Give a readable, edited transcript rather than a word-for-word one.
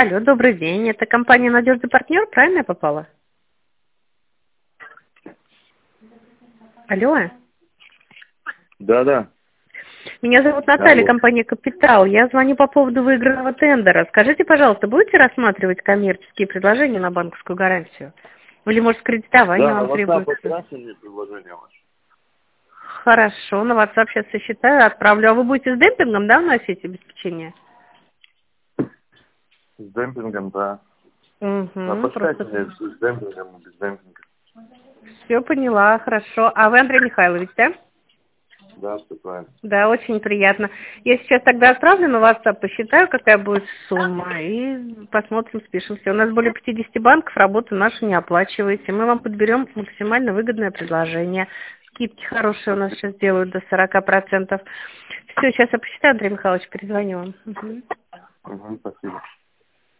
Алло, добрый день. Это компания «Надежный партнер», правильно я попала? Алло. Да. Меня зовут Наталья, Алло. компания «Капитал». Я звоню по поводу выигранного тендера. Скажите, пожалуйста, будете рассматривать коммерческие предложения на банковскую гарантию? Или, может, кредитование Да, на вам WhatsApp требуется? отправьте мне предложение ваше. Хорошо, на WhatsApp сейчас сосчитаю, отправлю. А вы будете с демпингом, да, вносить обеспечение? С демпингом, да. Угу, Подскажите просто мне с демпингом и без демпинга. все поняла, хорошо. А вы Андрей Михайлович, да? Да, все правильно. Да, очень приятно. Я сейчас тогда отправлю на WhatsApp, посчитаю, какая будет сумма, и посмотрим, спишемся. У нас более 50 банков, работу нашу не оплачиваете. Мы вам подберем максимально выгодное предложение. Скидки хорошие у нас сейчас делают до 40%. Все, сейчас я посчитаю, Андрей Михайлович, перезвоню вам. Угу.